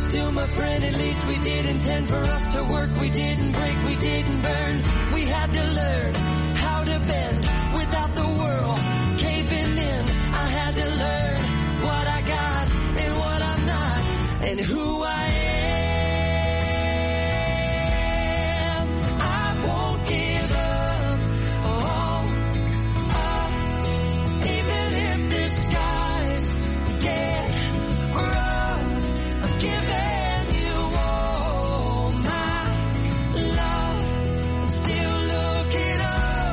still my friend. At least we did intend for us to work. We didn't break, we didn't burn. We had to learn how to bend without the world caving in. I had to learn what I got and what I'm not and who I am. I won't give up on us, even if the skies get rough. I'm giving you all my love. I'm still looking up,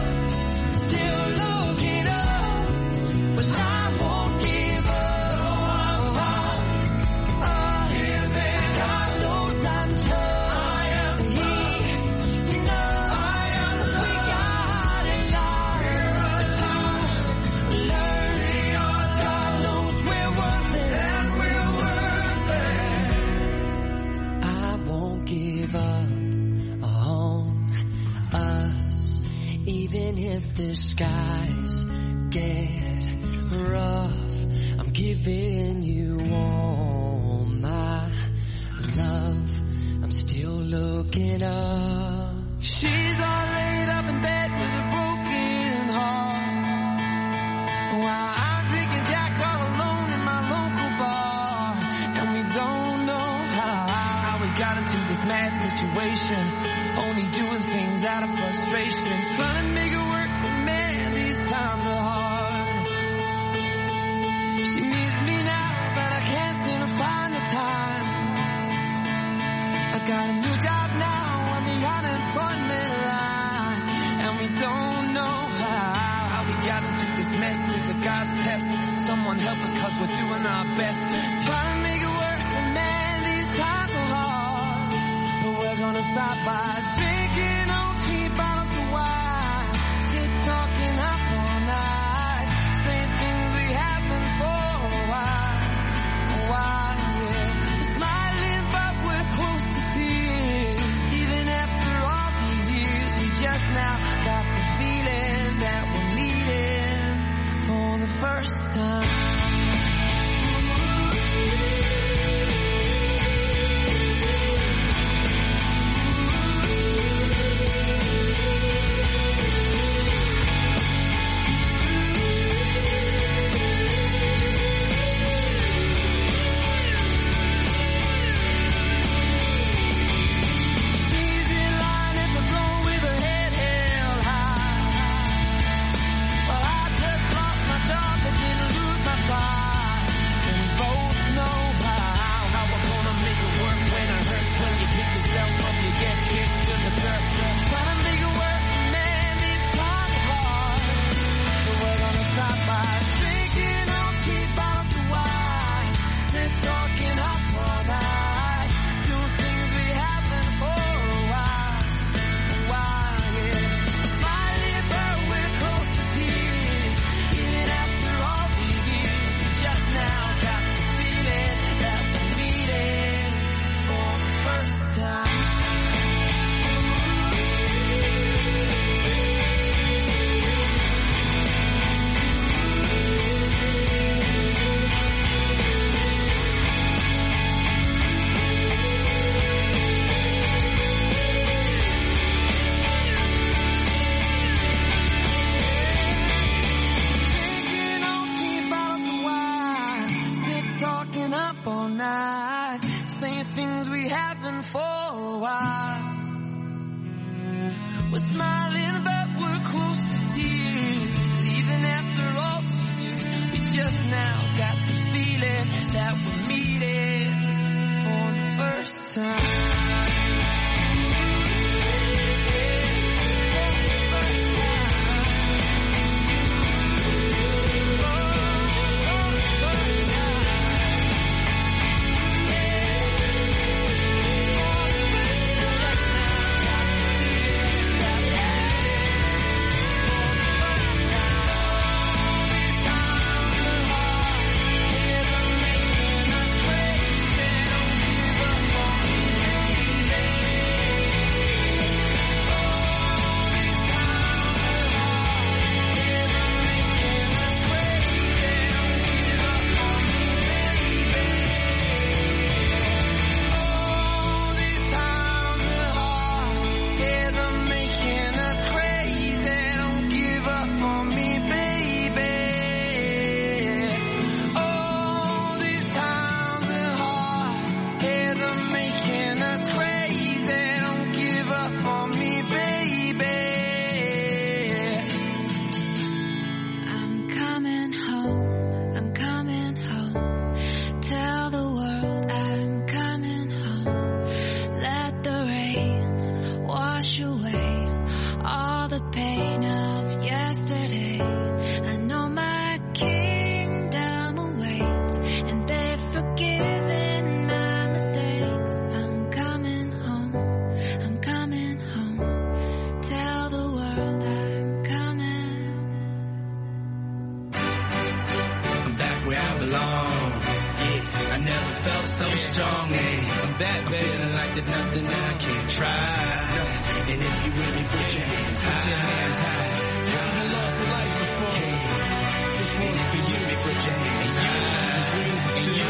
but I won't give up on us. God knows I'm tough, and He knows we got a lot to learn. God knows we're worth it, and we're worth it. I won't give up on us, even if the skies get rough. I'm giving you all my love. I'm still looking up. She's all laid up in bed with a broken heart, while I'm drinking Jack all alone in my local bar. And we don't know how we got into this mad situation, only doing things out of frustration, trying to make it work, but man, these times are hard. She needs me now, but I can't seem to find the time. I got a new job now on the unemployment line, and we don't know how we got into this mess. It's a God's test. Someone help us, 'cause we're doing our best, trying to make it work, but man, these times are hard. But we're gonna stop by drinking on cheap bottles of wine, sit talking up all night, saying things we haven't for a while, yeah. Smiling, but we're close to tears. Even after all these years, we just now got the feeling that we're meeting for the first time. She's in line at the door with her head held high. Well, I just lost my job but didn't lose my pride. And we both know how we're gonna make it work when it hurts. When you pick yourself up, you get kicked to the dirt. Trying to make it work, man, these times are hard. But we're gonna stop by drinking on cheap bottles of wine, sit talking up all night, doing things we haven't for a while, yeah. Smiling, but we're close to tears. Even after all these years, we just now got the feeling that we're meeting for the first time. Drinking on cheap bottles of wine, sit talking up all night, saying things we haven't for a while. We're smiling, but we're close to tears. Even after all these years, we just now got the feeling that we're meeting for the first time. never felt so strong. Hey, I'm back, baby. Feeling like there's nothing I can't try. And if you with me, put your hands high. Put your hands high. You lost a life before. Hey, and if you with me, put your hands high. And you,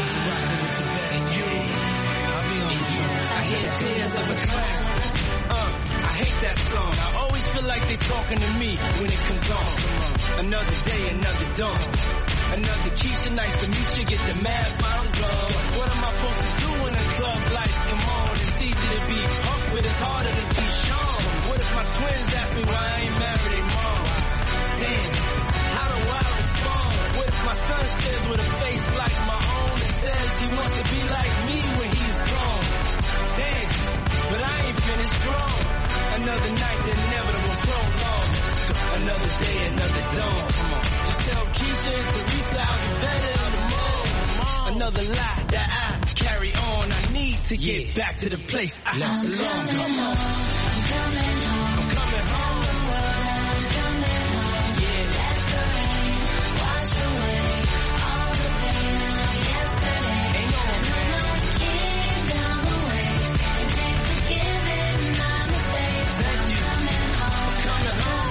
I hear the tears of a clown. I hate that song. I always feel like they talking to me when it comes on. Another day, another dawn. Another Keisha, nice to meet you. Get the math, I'm gone. What am I supposed to do when the club lights come on? It's easy to be Hunk, but it's harder to be Sean. What if my twins ask me why I ain't married their mom? Damn, how do I respond? What if my son stares with a face like my own and says he wants to be like me when he's grown? Damn, but I ain't finished grown. Another night, the inevitable prolong. Another day, another dawn. Come on. Just tell Keisha and Teresa I'll be better tomorrow. Another lie that I carry on. I need to get back to the place I belong. I'm coming home. I'm coming home. I'm coming home. Yeah. Let the rain wash away all the pain of yesterday. Ain't no kingdom away. And thanks for giving my mistakes. Thank you. Coming home.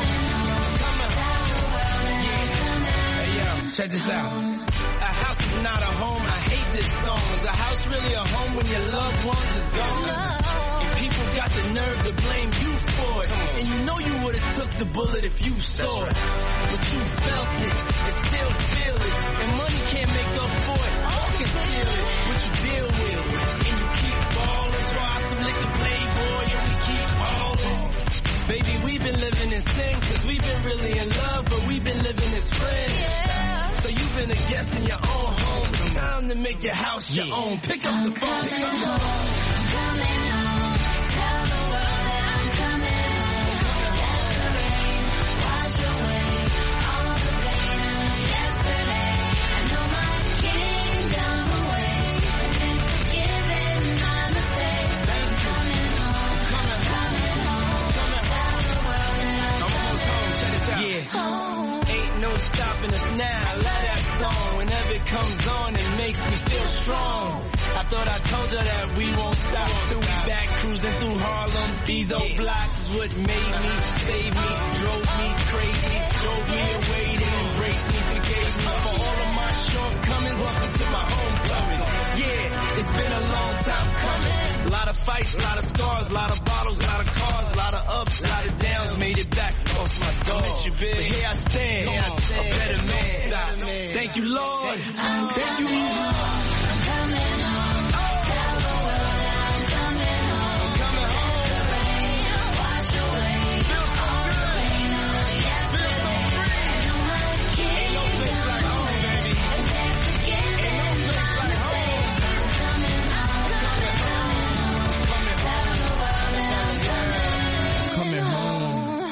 Check this out. A house is not a home. I hate this song. Is a house really a home when your loved ones is gone? And people got the nerve to blame you for it. And you know you would have took the bullet if you saw it. But you felt it and still feel it. And money can't make up for it or conceal it. What you deal with. And you keep ballin'. So I some liquor playboy and we keep ballin'. Baby, we've been living in sin cause we've been really in love, but we've been living as friends. So you've been a guest in your own home. It's time to make your house your own. Pick up the phone. I'm coming home. Tell the world that I'm coming home. Let the rain wash away all the pain of yesterday. I know my kingdom awaits. And thanks for giving my mistakes. I'm coming home. Coming home. Tell the world that I'm almost home. Check this out. Yeah. Ain't no stopping us now. Song. Whenever it comes on, it makes me feel strong. I thought I told you that we won't stop till we back cruising through Harlem. These old blocks is what made me, saved me, drove me crazy, drove me away, then embraced me, forgave me for all of my shortcomings. Welcome to my homecoming. Yeah, it's been a long time coming. A lot of fights, a lot of scars, a lot of bottles, a lot of cars, a lot of ups, a lot of downs. Made it back off my dog. Miss you, big. But here I stand, a better man. Stop. Thank you, Lord. Thank you, Lord. I'm coming home. Tell the world that I'm coming home. I'm coming home. Let the rain wash away all the pain of yesterday. I know my kids. Ain't no place like home, baby. And thanks for giving my mistakes. I'm coming home. Coming home. Tell the world that I'm coming home.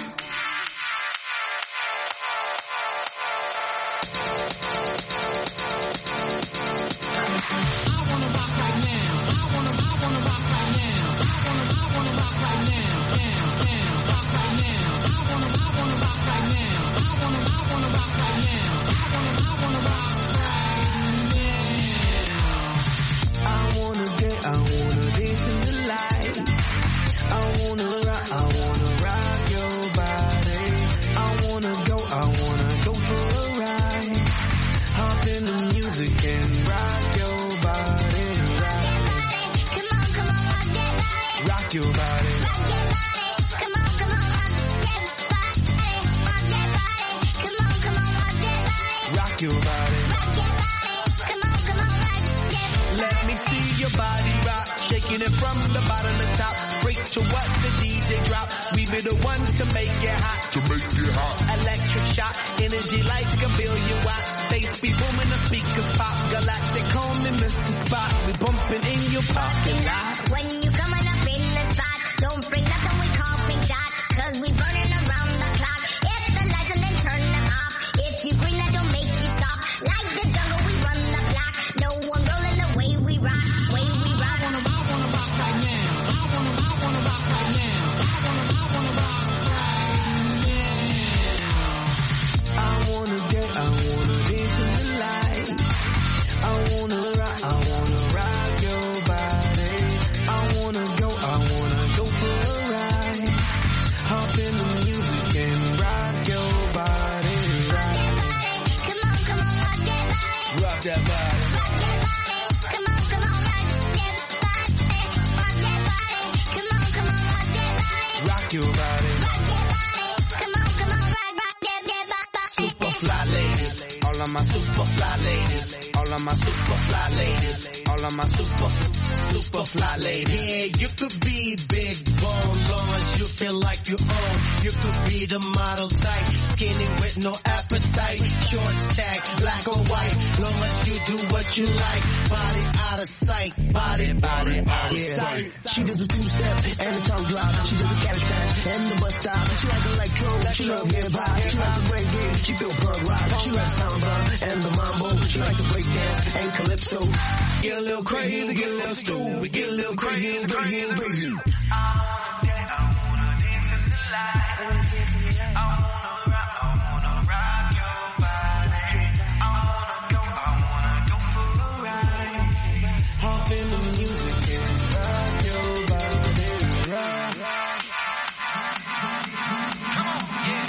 Electric shock, energy like a billion watt. Face be booming, the speakers pop. Galactic, call me Mr. Spot. We bumping in your parking lot. When you coming up in the spot, don't bring nothing, we call pink dot. Cause we burning around the clock. Hit the lights and then turn them off. If you green, that don't make you stop. Like the jungle, we run the block. No one rolling the way we rock. Way we rock. I wanna rock right now. I wanna rock right now. I wanna rock right now. I wanna dance in the lights. I wanna rock, I wanna of my super fly ladies. All of my super fly ladies. All of my super fly ladies. Yeah, you could be big bone, long as you feel like you own. You could be the model type, skinny with no appetite. Short stack, black or white, long as you do what you like. Body out of sight, body out of sight. She does a two-step and a tongue drop. She does a calisthenics and the bus stop. She like electro, she love hip-hop. She likes to break it, she feel punk rock. She likes samba and the mambo. She likes to break dance and calypso. Get a little crazy, get a little stupid, get a little crazy, crazy, crazy. I wanna dance in the light. I wanna rock your body. I wanna go for a ride. Hop in the music and rock your body, rock. Come on, yeah.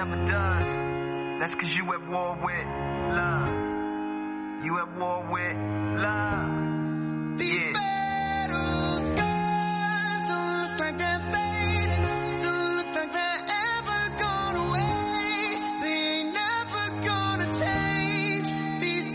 never does. That's cause you at war with love. You at war with love. These battle scars don't look like they're fading. Don't look like they're ever gone away. They ain't never gonna change. These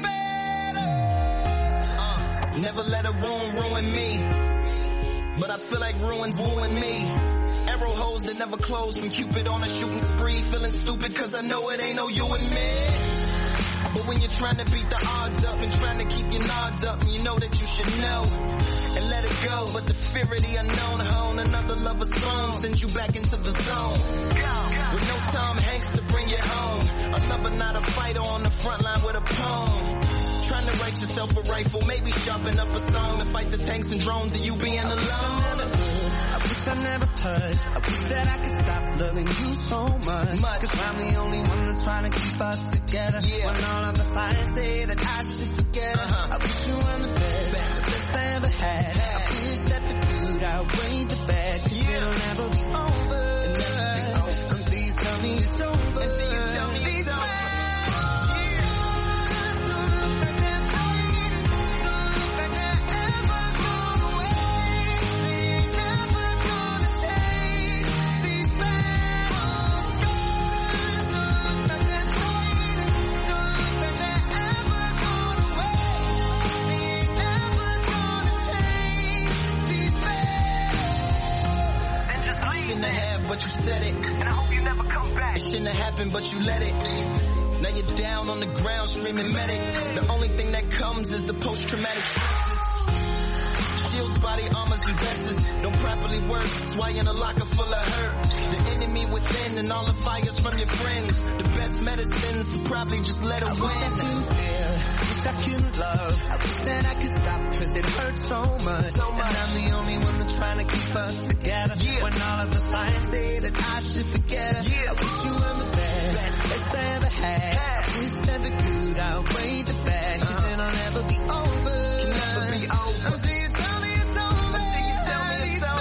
battles. Never let a wound ruin me, but I feel like ruins wooing me. Arrow holes that never close from Cupid on a shooting spree. Feeling stupid cause I know it ain't no you and me. But when you're trying to beat the odds up and trying to keep your nods up, and you know that you should know and let it go. But the fear of the unknown hone another lover's phone sends you back into the zone. With no Tom Hanks to bring you home, a lover not a fighter on the front line with a poem. Trying to write yourself a rifle, maybe sharpen up a song to fight the tanks and drones of you being alone. I wish I never touched. I wish that I could stop loving you so much. Cause I'm the only one that's trying to keep us together. When all of the signs say that I should forget her. I wish you were the best I ever had. I wish that the good outweighed the bad. Cause it'll never be over. Until you tell me it's over. Until you tell me it's over. But you said it, and I hope you never come back. It shouldn't have happened, but you let it. Now you're down on the ground screaming medic. The only thing that comes is the post-traumatic stresses. Shields, body armors, and vests don't properly work. That's why you're in a locker full of hurt. The enemy within and all the fires from your friends. The best medicines to probably just let it win. Wish I could love. I wish that I could stop cause it hurts so much. And I'm the only one that's trying to keep us together. When all of the signs say that I should forget her. I wish you were the best I ever had. I wish that the good outweighed the bad. Cause it'll never be over. Can never be over. Until you tell me it's over. Until you tell me it's over.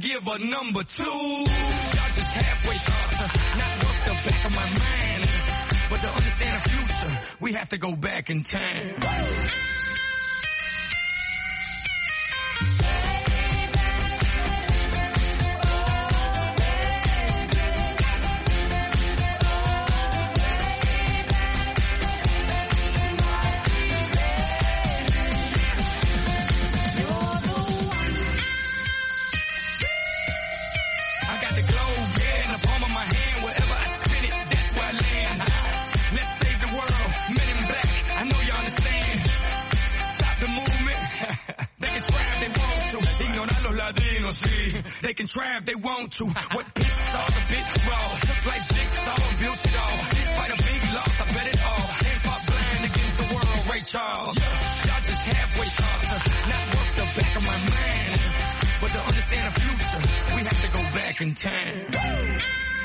give a number two. Y'all just halfway thoughts, not worth the back of my mind. But to understand the future, we have to go back in time. They can try if they want to. What pits all the bit raw. Look like jigsaw, built it all. Despite a big loss, I bet it all. And fought blind against the world, Ray Charles. Y'all just halfway thoughts, not worth the back of my mind. But to understand the future, we have to go back in time.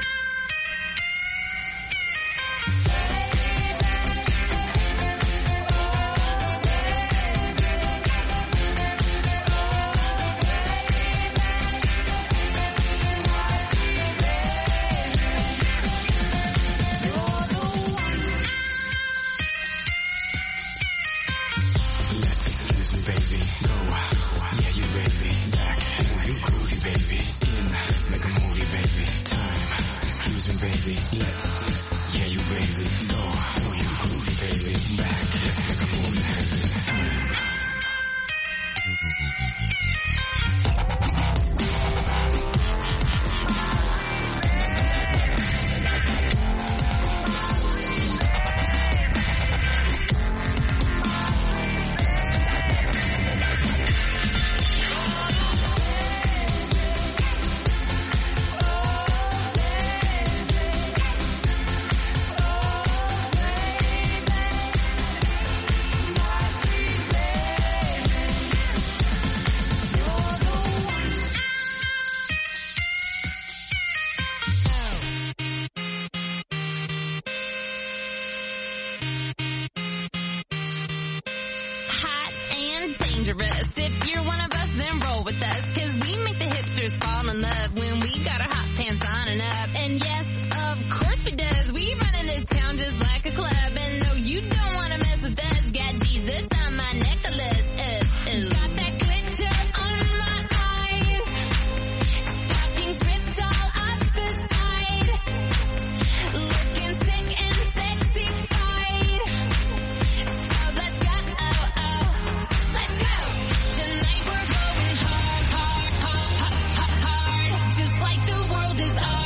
If you're one of us, then roll with us, cause we make the hipsters fall in love when we got our hot pants on and up. And yes, of course we does. We run in this town just like a club. And no, you don't wanna mess with us. Got Jesus on my necklace. Got that glitter on my eyes. Stockings ripped all up the side. Looking sick and sexified. So let's go, let's go. Tonight we're going hard, hard, hard, hard, hard. Just like the world is ours.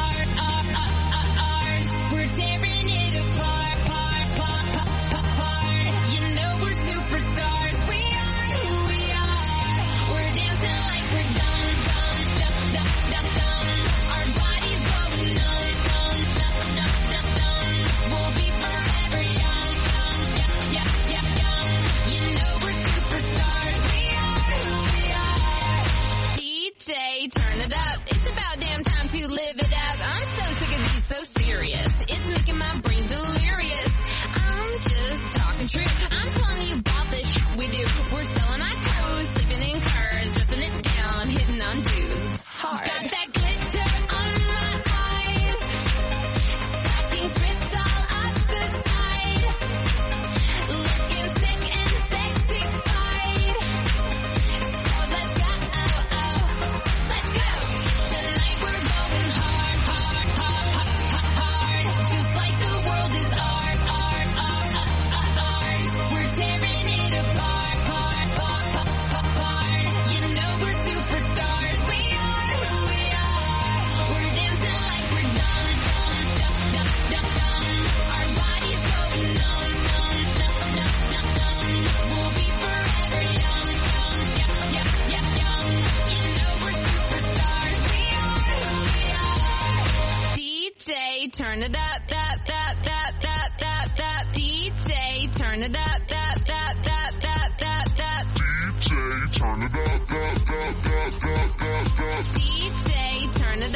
We're tearing it apart, You know we're superstars. We are who we are. We're dancing like we're dumb. Our bodies going numb. We'll be forever young. You know we're superstars. We are who we are. DJ, turn it up. It's about damn time to live it up. I'm so sick of these so serious. It's making my brain delirious. I'm just talking truth. I'm telling you about the shit we do. We're selling our clothes, sleeping in cars, dressing it down, hitting on dudes. Hard. Got that glitter on my eyes. Stockings ripped all up the side. Looking sick and sexified. So let's go, let's go. Tonight we're going hard, hard, hard, hard, hard. Just like the world is ours. We're tearing it apart, You know we're superstars. We are who we are. We're dancing like we're dumb. Our bodies going numb. We'll be forever young. You know we're superstars. We are who we are. DJ, turn it up. DJ, turn it up. DJ, turn it up. DJ, turn it up.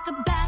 talk about